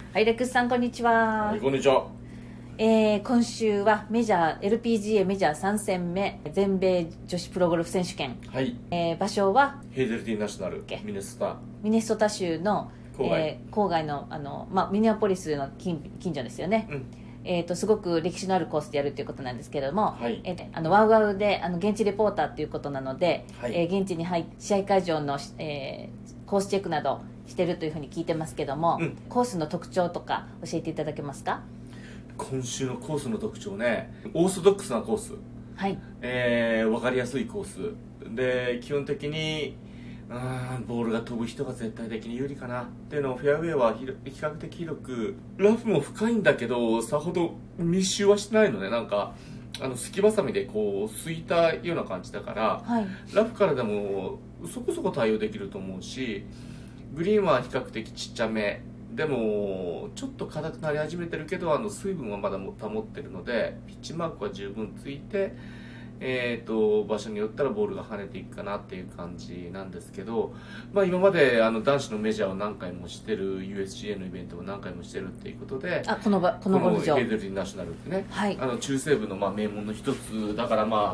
はい、レックスさんこんにちは。 はい、こんにちは。 今週はメジャー LPGA メジャー3戦目全米女子プロゴルフ選手権、 はい、 場所はヘイゼルティナショナルミネソタ州の郊外のミネアポリスの近所ですよね、すごく歴史のあるコースでやるということなんですけれども、 はい、 ワウワウで現地レポーターということなので、 はい、 現地に入って試合会場の、コースチェックなどしてるというふうに聞いてますけども、コースの特徴とか教えていただけますか？ 今週のコースの特徴ね、オーソドックスなコース、 はい、 分かりやすいコースで、基本的にボールが飛ぶ人が絶対的に有利かなっていうのを、フェアウェイは比較的広く、ラフも深いんだけどさほど密集はしてないので、なんかすきばさみでこうすいたような感じだから、 はい、 ラフからでもそこそこ対応できると思うし、グリーンは比較的ちっちゃめでもちょっと硬くなり始めてるけど、水分はまだ保ってるので、ピッチマークは十分ついて、場所によったらボールが跳ねていくかなっていう感じなんですけど、今まで男子のメジャーを何回もしてる USGA のイベントを何回もしてるっていうことで、 このゴルフ場ヘイゼルティナショナルってね、 はい、 中西部の名門の一つだから、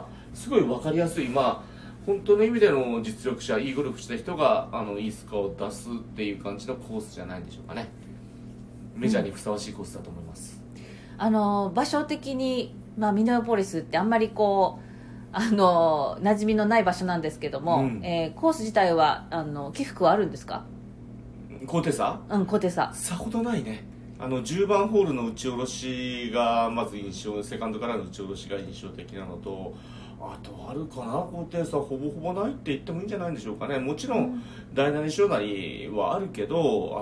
すごい分かりやすい、本当の意味での実力者、いいゴルフした人がいいスコアを出すっていう感じのコースじゃないんでしょうかね。メジャーにふさわしいコースだと思います。 場所的に、ミネアポリスってあんまりこう馴染みのない場所なんですけども、コース自体は起伏はあるんですか？ 高低差？ 高低差さほどないね。10番ホールの打ち下ろしがまずセカンドからの打ち下ろしが印象的なのと、あとあるかな、高低差ほぼほぼないって言ってもいいんじゃないんでしょうかね。もちろん大なり小なりはあるけど、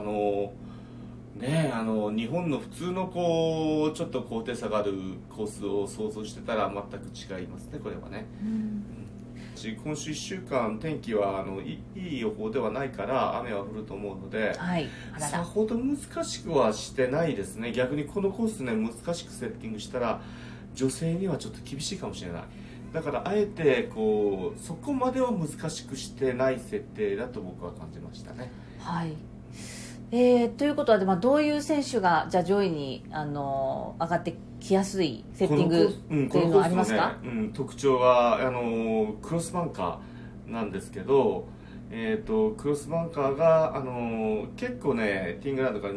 日本の普通のちょっと高低差があるコースを想像してたら全く違いますね、これはね。今週1週間天気はいい予報ではないから雨は降ると思うので、さほど難しくはしてないですね。逆にこのコースね、難しくセッティングしたら女性にはちょっと厳しいかもしれない。だからあえてそこまでは難しくしてない設定だと僕は感じましたね。 はい。ということは、どういう選手がじゃあ上位に上がってきやすいセッティングっていうのはありますか？ 特徴はクロスバンカーなんですけど、クロスバンカーが結構ね、ティーイングラウンドから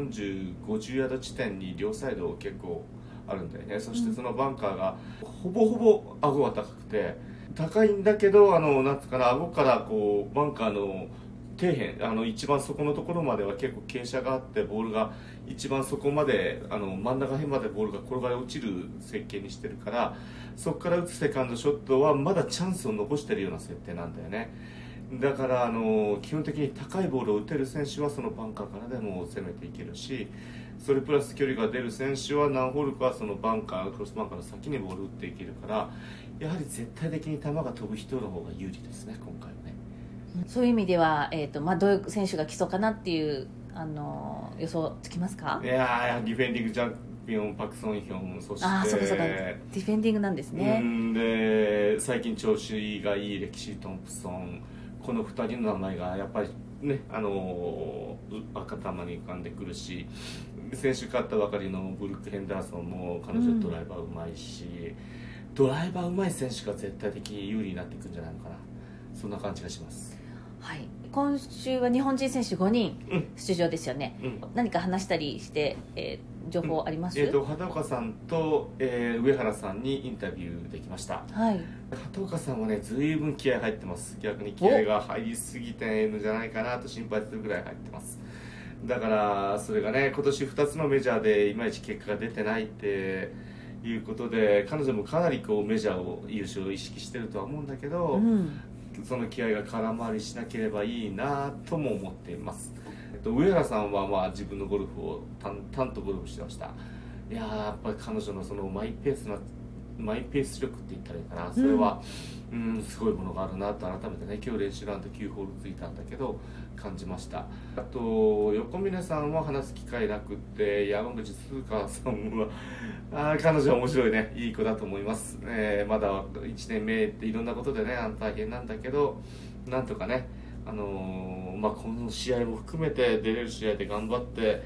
240、50ヤード地点に両サイド結構あるんだよね。そしてそのバンカーがほぼほぼ顎が高くて、高いんだけどなんつうかな、顎からバンカーの底辺、一番底のところまでは結構傾斜があって、ボールが一番そこまで真ん中辺までボールが転がり落ちる設計にしてるから、そこから打つセカンドショットはまだチャンスを残してるような設定なんだよね。だから基本的に高いボールを打てる選手はそのバンカーからでも攻めていけるし、それプラス距離が出る選手は何ホールかそのバンカー、クロスバンカーの先にボールを打っていけるから、やはり絶対的に球が飛ぶ人の方が有利ですね、今回はね。 そういう意味では、どういう選手が来そうかなっていう予想つきますか？ いやディフェンディングチャンピオンパク・ソンヒョン、そしてそうかディフェンディングなんですね。 で最近調子がいいレキシー・トンプソン、この2人の名前がやっぱりね、頭に浮かんでくるし、先週勝ったばかりのブルック・ヘンダーソンも彼女ドライバーうまいし、ドライバーうまい選手が絶対的に有利になっていくんじゃないのかな、そんな感じがします。 はい、今週は日本人選手5人出場ですよね。何か話したりして、情報あります？ 畑岡さんと、上原さんにインタビューできました。畑岡さんはね、随分気合入ってます。逆に気合が入りすぎてるんじゃないかなと心配するぐらい入ってます。だからそれがね、今年2つのメジャーでいまいち結果が出てないっていうことで、彼女もかなりメジャーを優勝を意識してるとは思うんだけど、その気合が空回りしなければいいなとも思っています。上原さんは自分のゴルフを淡々とゴルフしてました。やっぱり彼女のそのマイペース力って言ったらいいかな、それは、すごいものがあるなと改めてね、今日練習ラウンド9ホールついたんだけど感じました。あと横峯さんは話す機会なくって、山口鈴香さんは彼女は面白いね、いい子だと思います。まだ1年目っていろんなことでね大変なんだけど、なんとかねこの試合も含めて出れる試合で頑張って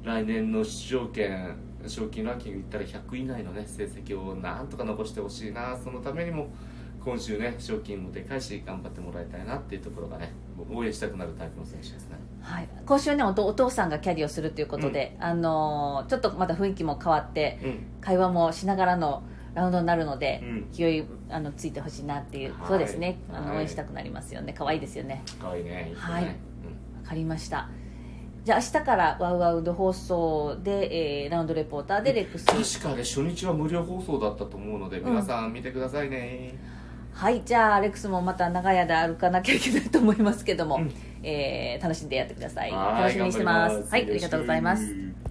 来年の出場権、賞金ランキングいったら100位以内の、ね、成績をなんとか残してほしいな。そのためにも今週ね、賞金もでかいし頑張ってもらいたいなっていうところがね、応援したくなるタイプの選手ですね。 はい、今週ね、お父さんがキャディをするということで、ちょっとまた雰囲気も変わって、会話もしながらのラウンドになるので、勢いついてほしいなっていう、そうですね、応援したくなりますよね。可愛いですよね。 可愛いね。 はい、わかりました。じゃあ明日からワウワウで放送で、ラウンドレポーターでレックス。 確かね、初日は無料放送だったと思うので、皆さん見てくださいね。 はい、じゃあレックスもまた長い間歩かなきゃいけないと思いますけども、楽しんでやってください。楽しみにしてます。はい、ありがとうございます。